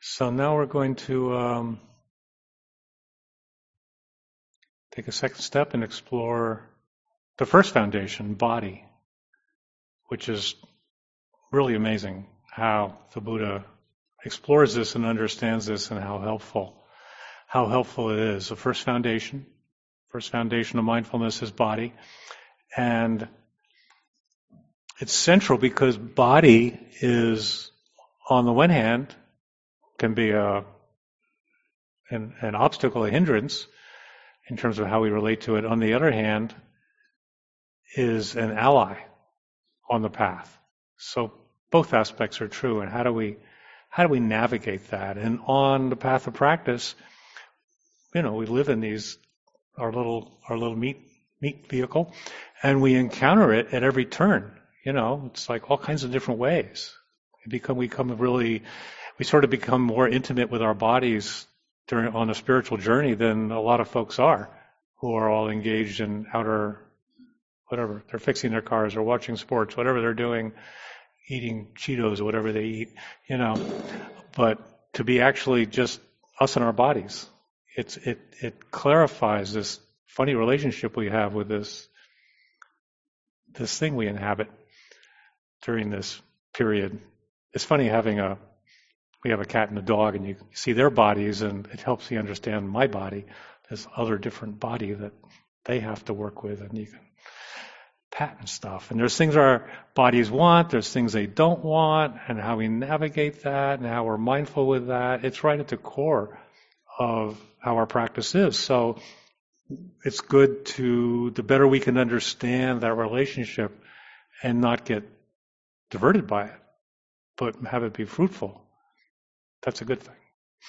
So now we're going to take a second step and explore the first foundation, body, which is really amazing how the Buddha explores this and understands this and how helpful it is. The first foundation of mindfulness is body. And it's central because body is, on the one hand, can be an obstacle, a hindrance in terms of how we relate to it. On the other hand, is an ally on the path. So both aspects are true. And how do we navigate that? And on the path of practice, we live in our little meat vehicle, and we encounter it at every turn. It's like all kinds of different ways. We sort of become more intimate with our bodies on a spiritual journey than a lot of folks are, who are all engaged in outer, whatever, they're fixing their cars or watching sports, whatever they're doing, eating Cheetos or whatever they eat, But to be actually just us and our bodies, it clarifies this funny relationship we have with this thing we inhabit during this period. It's funny we have a cat and a dog, and you see their bodies, and it helps you understand my body, this other different body that they have to work with, and you can pat and stuff. And there's things our bodies want, there's things they don't want, and how we navigate that, and how we're mindful with that. It's right at the core of how our practice is. So it's good the better we can understand that relationship and not get diverted by it, but have it be fruitful. That's a good thing.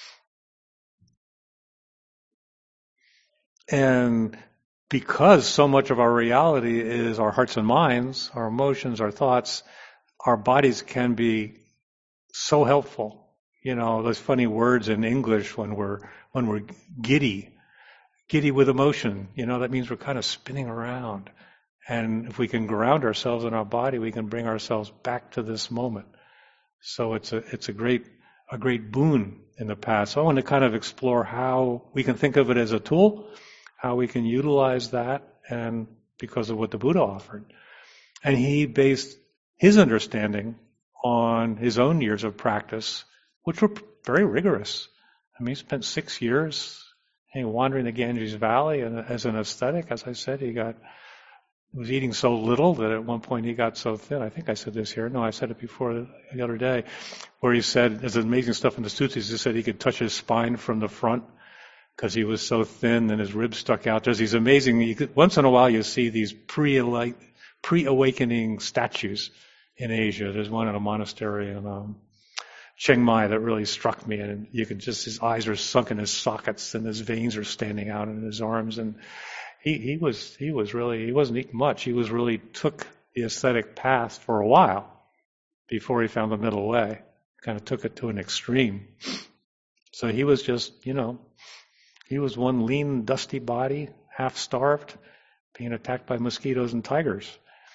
And because so much of our reality is our hearts and minds, our emotions, our thoughts, our bodies can be so helpful. Those funny words in English when we're giddy with emotion, that means we're kind of spinning around. And if we can ground ourselves in our body, we can bring ourselves back to this moment. So it's a great boon in the past. So I want to kind of explore how we can think of it as a tool, how we can utilize that, and because of what the Buddha offered. And he based his understanding on his own years of practice, which were very rigorous. He spent 6 years wandering the Ganges Valley, and as an ascetic, as I said, he was eating so little that at one point he got so thin. I think I said this here. No, I said it before the other day, where he said, there's amazing stuff in the sutras. He said he could touch his spine from the front because he was so thin and his ribs stuck out. There's these amazing, once in a while you see these pre-awakening statues in Asia. There's one in a monastery in Chiang Mai that really struck me, and you could just, his eyes are sunk in his sockets and his veins are standing out in his arms, and he wasn't eating much. He really took the ascetic path for a while before he found the middle way. Kind of took it to an extreme. So he was just, he was one lean, dusty body, half starved, being attacked by mosquitoes and tigers.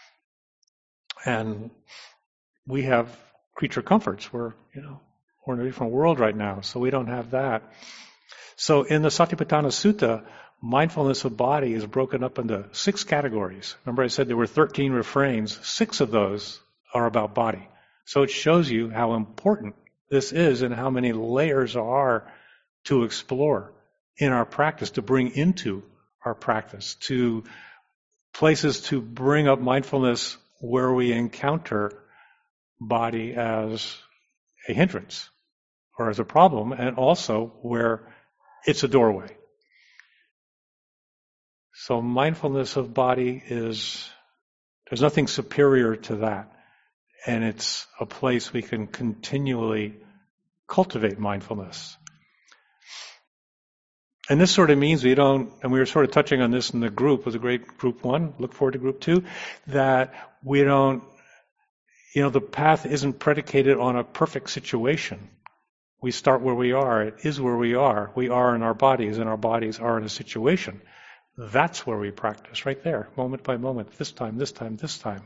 And we have creature comforts. We're in a different world right now, so we don't have that. So in the Satipatthana Sutta, mindfulness of body is broken up into 6 categories. Remember I said there were 13 refrains. 6 of those are about body. So it shows you how important this is and how many layers are to explore in our practice, to bring into our practice, to places to bring up mindfulness where we encounter body as a hindrance or as a problem, and also where it's a doorway. So mindfulness of body there's nothing superior to that. And it's a place we can continually cultivate mindfulness. And this sort of means we were sort of touching on this in the group, was a great group 1, look forward to group 2, that we don't, the path isn't predicated on a perfect situation. We start where we are. It is where we are. We are in our bodies, and our bodies are in a situation. That's where we practice, right there, moment by moment, this time.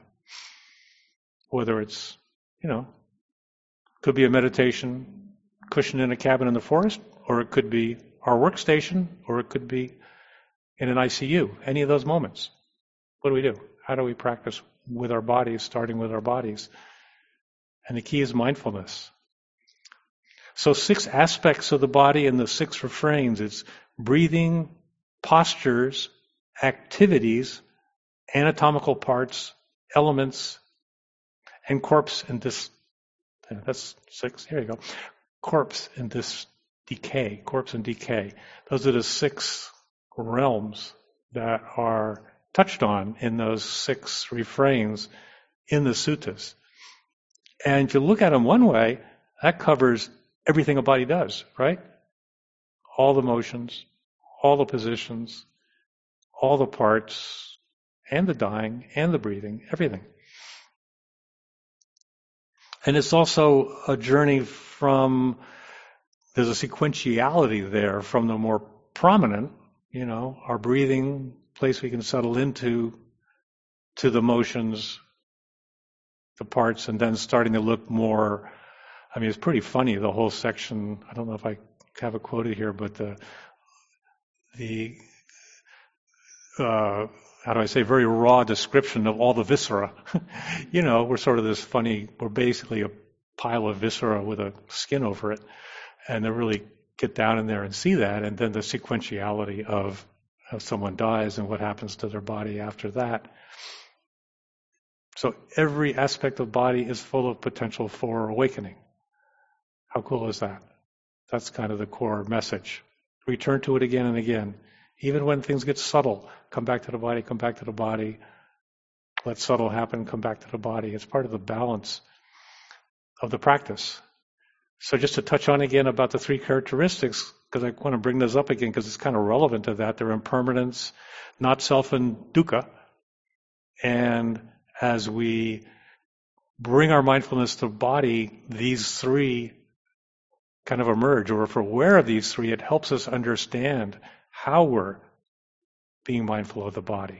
Whether it's, could be a meditation, cushion in a cabin in the forest, or it could be our workstation, or it could be in an ICU. Any of those moments. What do? How do we practice with our bodies, starting with our bodies? And the key is mindfulness. So 6 aspects of the body and the 6 refrains. It's breathing, postures, activities, anatomical parts, elements, and corpse and that's 6. Here you go. Corpse and decay. Corpse and decay. Those are the 6 realms that are touched on in those 6 refrains in the suttas. And if you look at them one way, that covers everything a body does, right? All the motions, all the positions, all the parts, and the dying, and the breathing, everything. And it's also a journey from, there's a sequentiality there from the more prominent, our breathing, place we can settle into, to the motions, the parts, and then starting to look more, it's pretty funny, the whole section, I don't know if I have it quoted here, but the how do I say, very raw description of all the viscera. We're sort of this funny, we're basically a pile of viscera with a skin over it. And to really get down in there and see that, and then the sequentiality of how someone dies and what happens to their body after that. So every aspect of the body is full of potential for awakening. How cool is that? That's kind of the core message. Return to it again and again. Even when things get subtle, come back to the body, come back to the body. Let subtle happen, come back to the body. It's part of the balance of the practice. So just to touch on again about the 3 characteristics, because I want to bring those up again because it's kind of relevant to that. They're impermanence, not self, and dukkha. And as we bring our mindfulness to the body, these 3 kind of emerge. Or if we're aware of these 3, it helps us understand how we're being mindful of the body.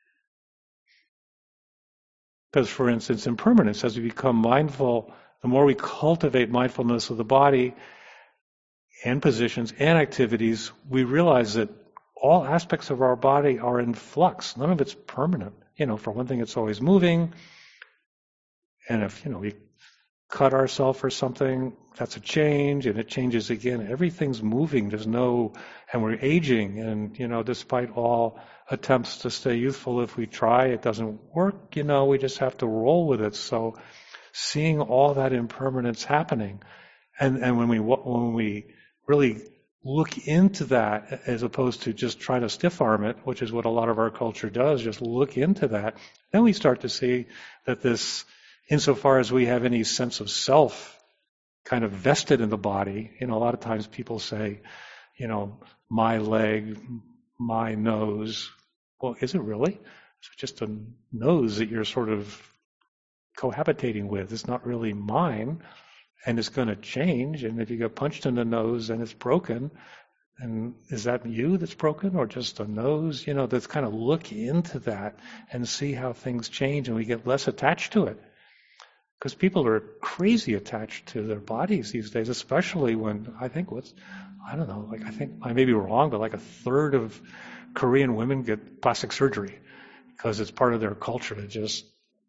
Because, for instance, impermanence, as we become mindful, the more we cultivate mindfulness of the body and positions and activities, we realize that all aspects of our body are in flux. None of it's permanent. For one thing, it's always moving. And if, we cut ourselves or something, that's a change, and it changes again. Everything's moving. And we're aging, and, despite all attempts to stay youthful, if we try, it doesn't work, we just have to roll with it. So seeing all that impermanence happening, and when we really look into that, as opposed to just try to stiff arm it, which is what a lot of our culture does, just look into that, then we start to see that this, insofar as we have any sense of self kind of vested in the body, a lot of times people say, my leg, my nose. Well, is it really? It's just a nose that you're sort of cohabitating with. It's not really mine, and it's going to change. And if you get punched in the nose and it's broken, and is that you that's broken, or just a nose? That's kind of look into that and see how things change, and we get less attached to it. Because people are crazy attached to their bodies these days, especially when I think I may be wrong, but like a third of Korean women get plastic surgery because it's part of their culture to just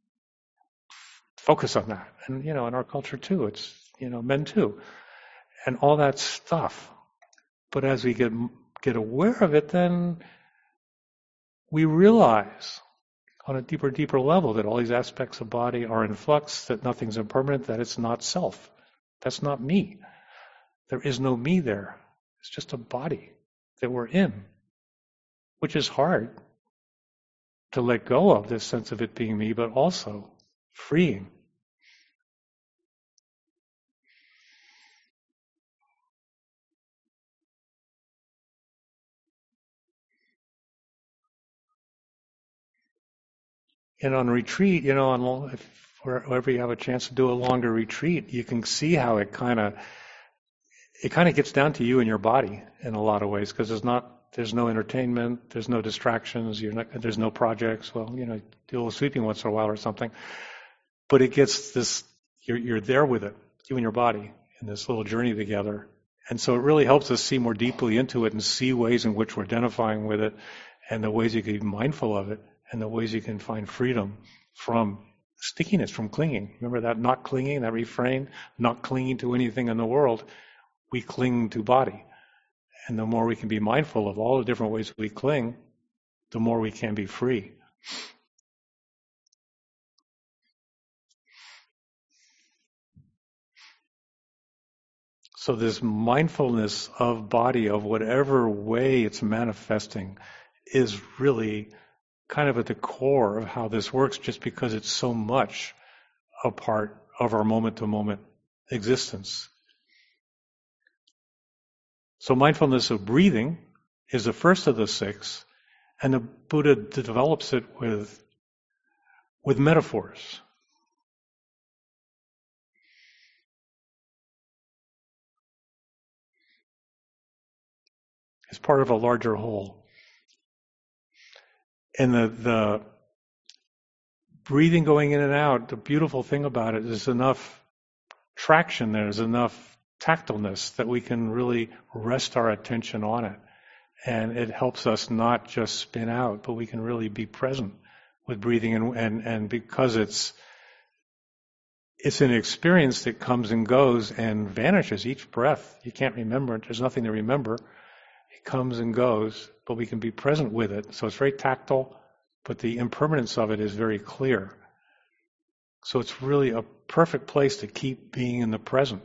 focus on that. And, in our culture too, it's, men too. And all that stuff. But as we get aware of it, then we realize on a deeper level that all these aspects of body are in flux, that nothing's impermanent, that it's not self. That's not me. There is no me there. It's just a body that we're in, which is hard to let go of, this sense of it being me, but also freeing. And on retreat, wherever you have a chance to do a longer retreat, you can see how it kind of gets down to you and your body in a lot of ways, because there's no entertainment, there's no distractions, there's no projects. Well, do a little sweeping once in a while or something, but it gets this. You're there with it, you and your body, in this little journey together. And so it really helps us see more deeply into it and see ways in which we're identifying with it and the ways you can be mindful of it and the ways you can find freedom from stickiness, from clinging. Remember that not clinging, that refrain, not clinging to anything in the world. We cling to body. And the more we can be mindful of all the different ways we cling, the more we can be free. So this mindfulness of body, of whatever way it's manifesting, is really kind of at the core of how this works, just because it's so much a part of our moment-to-moment existence. So mindfulness of breathing is the first of the six, and the Buddha develops it with metaphors. It's part of a larger whole. And the breathing going in and out, the beautiful thing about it is enough traction, there's enough tactileness that we can really rest our attention on it. And it helps us not just spin out, but we can really be present with breathing. And because it's an experience that comes and goes and vanishes each breath. You can't remember it. There's nothing to remember. It comes and goes, but we can be present with it. So it's very tactile, but the impermanence of it is very clear. So it's really a perfect place to keep being in the present.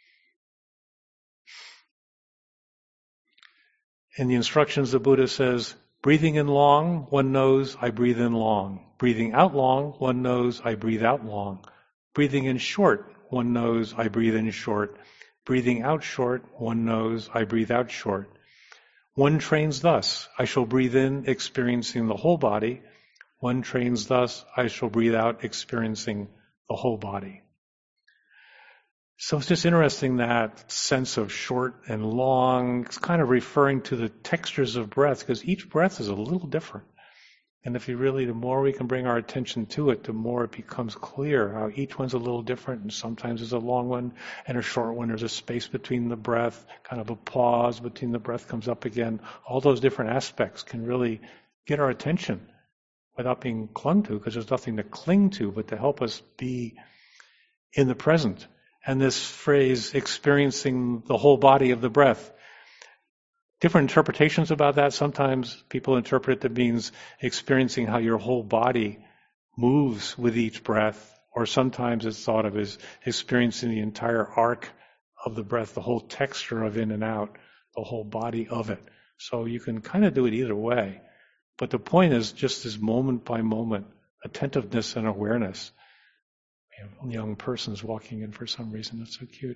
In the instructions, the Buddha says, breathing in long, one knows I breathe in long. Breathing out long, one knows I breathe out long. Breathing in short, one knows I breathe in short. Breathing out short, one knows I breathe out short. One trains thus, I shall breathe in, experiencing the whole body. One trains thus, I shall breathe out, experiencing the whole body. So it's just interesting, that sense of short and long. It's kind of referring to the textures of breath, because each breath is a little different. And if you really, the more we can bring our attention to it, the more it becomes clear how each one's a little different. And sometimes there's a long one and a short one. There's a space between the breath, kind of a pause between the breath comes up again. All those different aspects can really get our attention without being clung to, because there's nothing to cling to, but to help us be in the present. And this phrase, experiencing the whole body of the breath, different interpretations about that. Sometimes people interpret it that means experiencing how your whole body moves with each breath, or sometimes it's thought of as experiencing the entire arc of the breath, the whole texture of in and out, the whole body of it. So you can kind of do it either way. But the point is just this moment by moment attentiveness and awareness. Young person's walking in for some reason. That's so cute.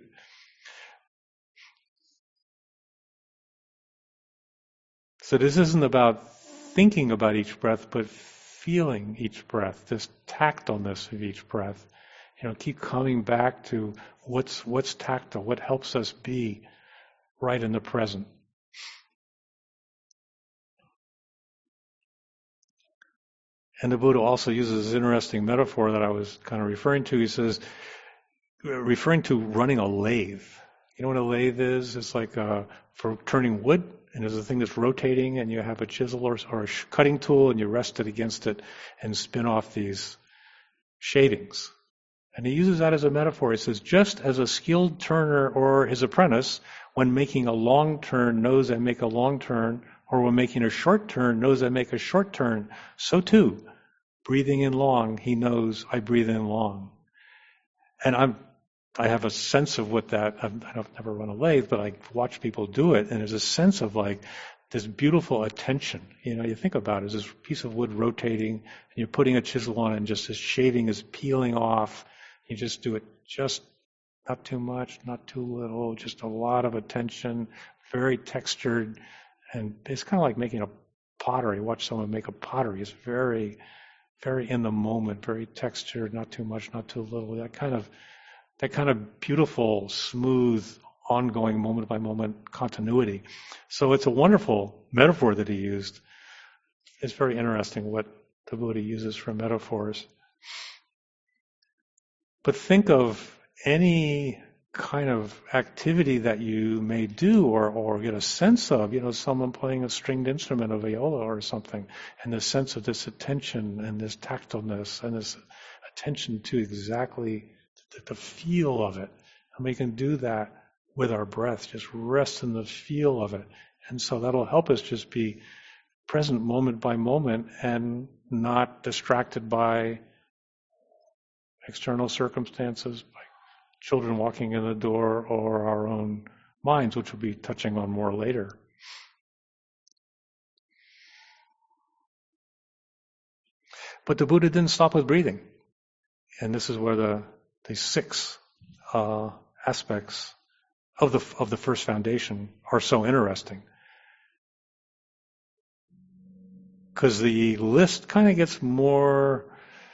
So this isn't about thinking about each breath, but feeling each breath, this tactileness of each breath. Keep coming back to what's tactile, what helps us be right in the present. And the Buddha also uses this interesting metaphor that I was kind of referring to. He says, referring to running a lathe. You know what a lathe is? It's like for turning wood, and there's a thing that's rotating, and you have a chisel or a cutting tool, and you rest it against it and spin off these shavings. And he uses that as a metaphor. He says, just as a skilled turner or his apprentice, when making a long turn, knows I make a long turn, or when making a short turn, knows I make a short turn, so too, breathing in long, he knows I breathe in long. And I have a sense of what that, I've never run a lathe, but I watch people do it, and there's a sense of like this beautiful attention. You think about it as this piece of wood rotating, and you're putting a chisel on it, and just this shaving is peeling off. You just do it just not too much, not too little, just a lot of attention, very textured, and it's kind of like making a pottery. Watch someone make a pottery. It's very, very in the moment, very textured, not too much, not too little. That kind of beautiful, smooth, ongoing, moment by moment continuity. So it's a wonderful metaphor that he used. It's very interesting what the Buddha uses for metaphors. But think of any kind of activity that you may do or get a sense of, someone playing a stringed instrument, a viola or something, and the sense of this attention and this tactileness and this attention to exactly the feel of it. And we can do that with our breath, just rest in the feel of it. And so that'll help us just be present moment by moment and not distracted by external circumstances, by children walking in the door or our own minds, which we'll be touching on more later. But the Buddha didn't stop with breathing. And this is where the 6 aspects of the first foundation are so interesting. Because the list kind of gets more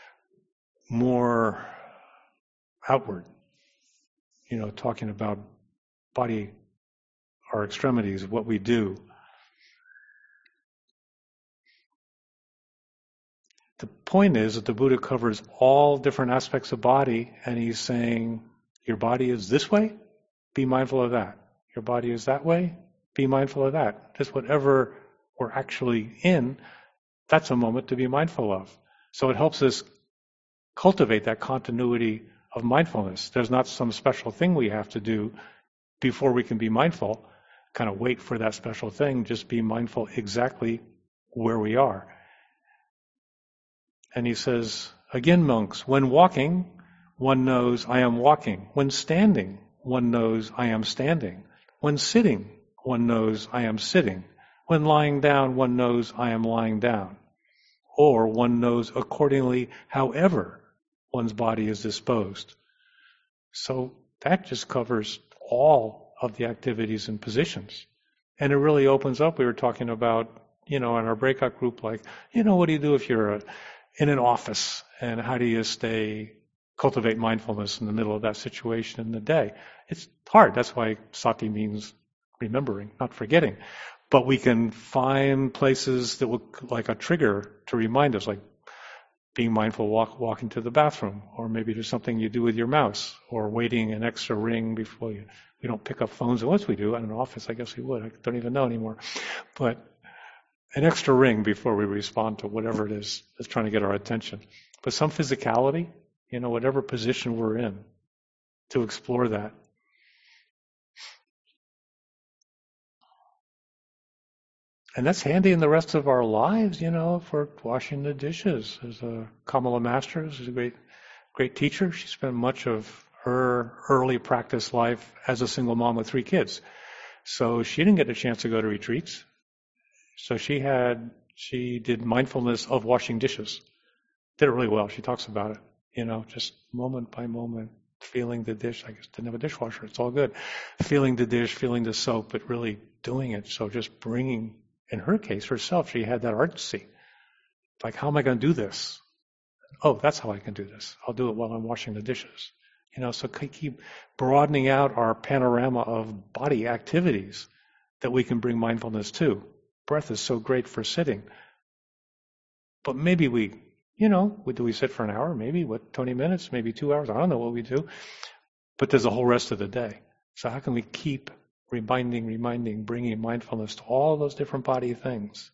outward. Talking about body, our extremities, what we do. The point is that the Buddha covers all different aspects of body, and he's saying, your body is this way, be mindful of that. Your body is that way, be mindful of that. Just whatever we're actually in, that's a moment to be mindful of. So it helps us cultivate that continuity of mindfulness. There's not some special thing we have to do before we can be mindful. Kind of wait for that special thing. Just be mindful exactly where we are. And he says, again, monks, when walking, one knows I am walking. When standing, one knows I am standing. When sitting, one knows I am sitting. When lying down, one knows I am lying down. Or one knows accordingly however one's body is disposed. So that just covers all of the activities and positions. And it really opens up. We were talking about, in our breakout group, like, what do you do if you're in an office, and how do you cultivate mindfulness in the middle of that situation in the day? It's hard. That's why sati means remembering, not forgetting. But we can find places that look like a trigger to remind us, like being mindful walking to the bathroom, or maybe there's something you do with your mouse, or waiting an extra ring before you. We don't pick up phones unless we do. In an office, I guess we would. I don't even know anymore. But an extra ring before we respond to whatever it is that's trying to get our attention. But some physicality, whatever position we're in, to explore that. And that's handy in the rest of our lives, for washing the dishes. There's Kamala Masters, who's a great teacher. She spent much of her early practice life as a single mom with 3 kids. So she didn't get a chance to go to retreats. So she did mindfulness of washing dishes. Did it really well. She talks about it, just moment by moment, feeling the dish. I guess didn't have a dishwasher. It's all good. Feeling the dish, feeling the soap, but really doing it. So just bringing, in her case, herself, she had that artsy. Like, how am I going to do this? Oh, that's how I can do this. I'll do it while I'm washing the dishes. So keep broadening out our panorama of body activities that we can bring mindfulness to. Breath is so great for sitting. But maybe do we sit for an hour? Maybe, 20 minutes? Maybe 2 hours? I don't know what we do. But there's the whole rest of the day. So how can we keep reminding, bringing mindfulness to all those different body things?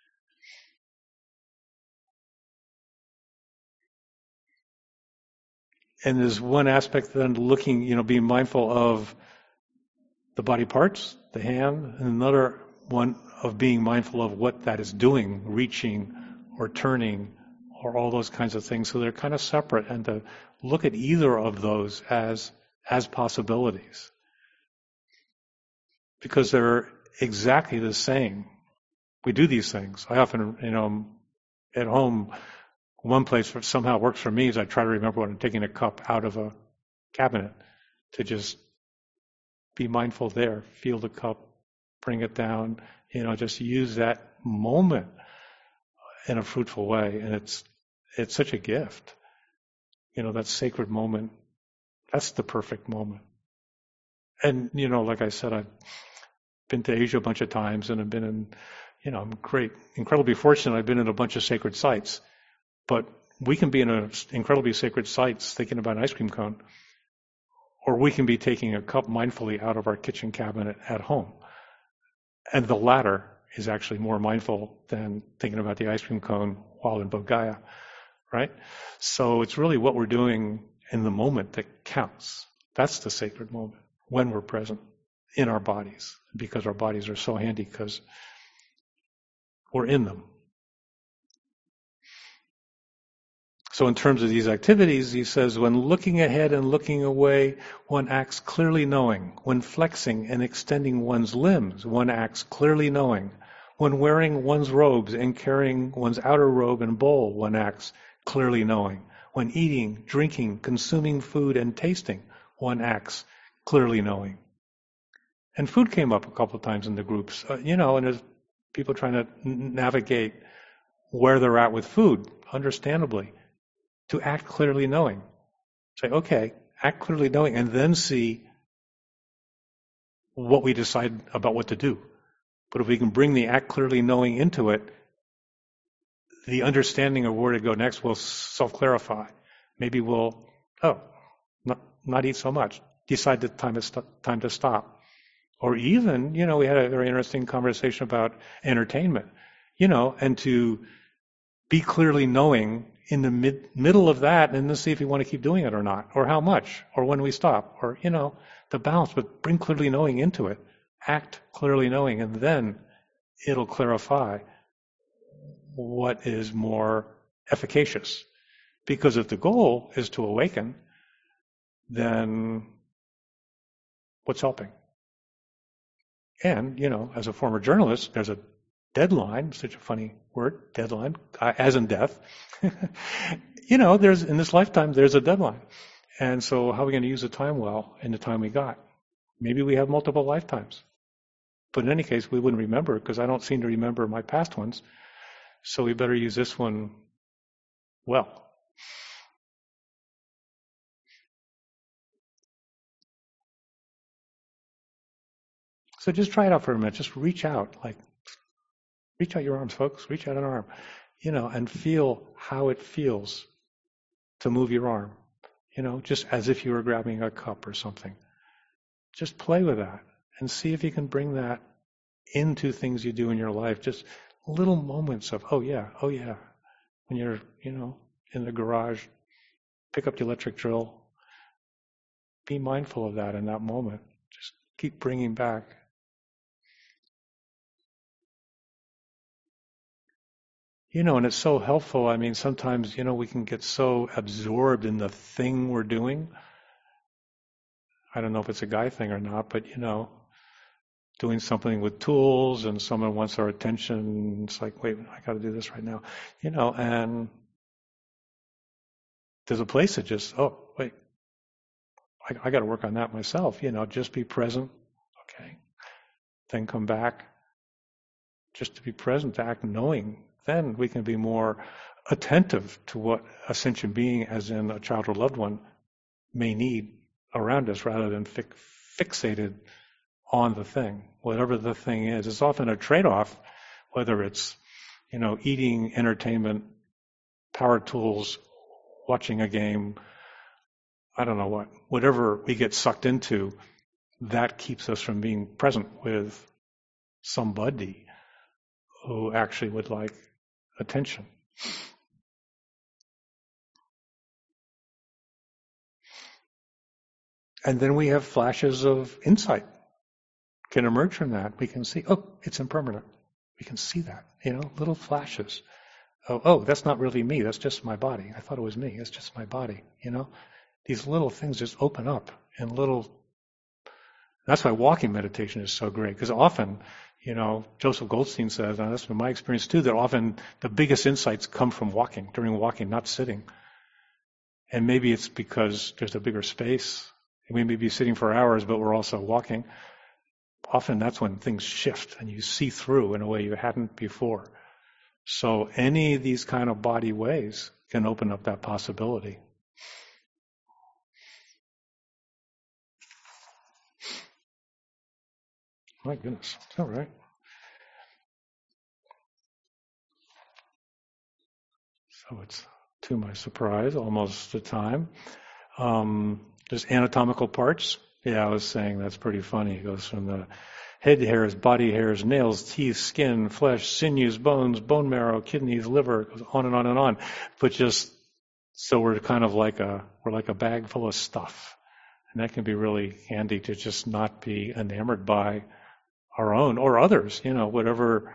And there's one aspect then looking, being mindful of the body parts, the hand, and another one of being mindful of what that is doing, reaching or turning or all those kinds of things. So they're kind of separate, and to look at either of those as possibilities. Because they're exactly the same. We do these things. I often, at home, one place that somehow works for me is I try to remember when I'm taking a cup out of a cabinet to just be mindful there, feel the cup, bring it down, just use that moment in a fruitful way. And it's such a gift. That sacred moment, that's the perfect moment. And, like I said, I've been to Asia a bunch of times, and I've been in, I'm incredibly fortunate. I've been in a bunch of sacred sites. But we can be in an incredibly sacred sites thinking about an ice cream cone, Or we can be taking a cup mindfully out of our kitchen cabinet at home. And the latter is actually more mindful than thinking about the ice cream cone while in Bodh Gaya, right? So it's really what we're doing in the moment that counts. That's the sacred moment, when we're present in our bodies, because our bodies are so handy because we're in them. So in terms of these activities, he says, when looking ahead and looking away, one acts clearly knowing. When flexing and extending one's limbs, one acts clearly knowing. When wearing one's robes and carrying one's outer robe and bowl, one acts clearly knowing. When eating, drinking, consuming food, and tasting, one acts clearly knowing. And food came up a couple of times in the groups, and there's people trying to navigate where they're at with food, understandably. To act clearly knowing. Say, okay, act clearly knowing, and then see what we decide about what to do. But if we can bring the act clearly knowing into it, the understanding of where to go next will self-clarify. Maybe we'll, not eat so much. Decide the time to stop. Or even, we had a very interesting conversation about entertainment, and to be clearly knowing in the middle of that, and then see if you want to keep doing it or not, or how much, or when we stop, or, the balance, but bring clearly knowing into it. Act clearly knowing, and then it'll clarify what is more efficacious. Because if the goal is to awaken, then what's helping? And, as a former journalist, there's a deadline, such a funny word, deadline, as in death. There's in this lifetime, there's a deadline. And so how are we going to use the time well in the time we got? Maybe we have multiple lifetimes. But in any case, we wouldn't remember because I don't seem to remember my past ones. So we better use this one well. So just try it out for a minute. Just reach out, reach out your arms, folks. Reach out an arm, and feel how it feels to move your arm, just as if you were grabbing a cup or something. Just play with that and see if you can bring that into things you do in your life. Just little moments of, oh yeah. When you're, in the garage, pick up the electric drill. Be mindful of that in that moment. Just keep bringing back. And it's so helpful. I mean, sometimes, we can get so absorbed in the thing we're doing. I don't know if it's a guy thing or not, but, doing something with tools and someone wants our attention. It's like, wait, I got to do this right now, and there's a place that just, wait, I got to work on that myself, just be present. Okay. Then come back just to be present, to act knowing. Then we can be more attentive to what a sentient being, as in a child or loved one, may need around us rather than fixated on the thing, whatever the thing is. It's often a trade-off, whether it's, eating, entertainment, power tools, watching a game, I don't know what, whatever we get sucked into, that keeps us from being present with somebody who actually would like attention. And then we have flashes of insight can emerge from that. We can see, it's impermanent. We can see that, little flashes. That's not really me. That's just my body. I thought it was me. It's just my body, These little things just open up in little. That's why walking meditation is so great, because often, Joseph Goldstein says, and that's been my experience too, that often the biggest insights come from during walking, not sitting. And maybe it's because there's a bigger space. We may be sitting for hours, but we're also walking. Often that's when things shift and you see through in a way you hadn't before. So any of these kind of body ways can open up that possibility. My goodness. All right. So it's, to my surprise, almost the time. Just anatomical parts. Yeah, I was saying that's pretty funny. It goes from the head hairs, body hairs, nails, teeth, skin, flesh, sinews, bones, bone marrow, kidneys, liver. It goes on and on and on. But just so we're kind of like we're like a bag full of stuff. And that can be really handy to just not be enamored by our own or others, whatever,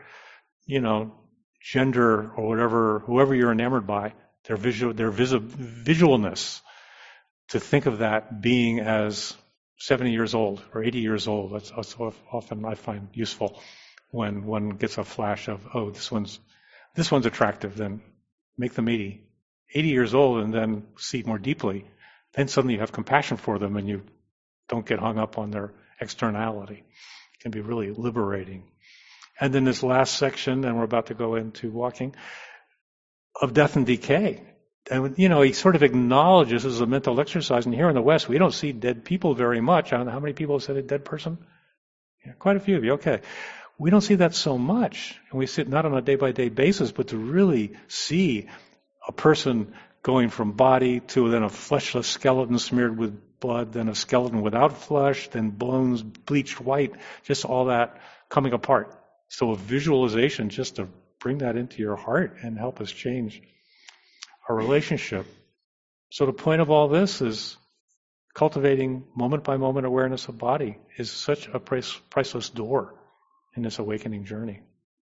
gender or whatever, whoever you're enamored by, their visualness. To think of that being as 70 years old or 80 years old, that's often I find useful when one gets a flash of, oh, this one's attractive, then make them 80 years old and then see more deeply. Then suddenly you have compassion for them and you don't get hung up on their externality. It can be really liberating. And then this last section, and we're about to go into walking, of death and decay. And, he sort of acknowledges this as a mental exercise. And here in the West, we don't see dead people very much. I don't know how many people have said a dead person? Yeah, quite a few of you. Okay. We don't see that so much. And we see it not on a day-by-day basis, but to really see a person going from body to then a fleshless skeleton smeared with blood, then a skeleton without flesh, then bones bleached white, just all that coming apart. So a visualization just to bring that into your heart and help us change our relationship. So the point of all this is cultivating moment-by-moment awareness of body is such a priceless door in this awakening journey.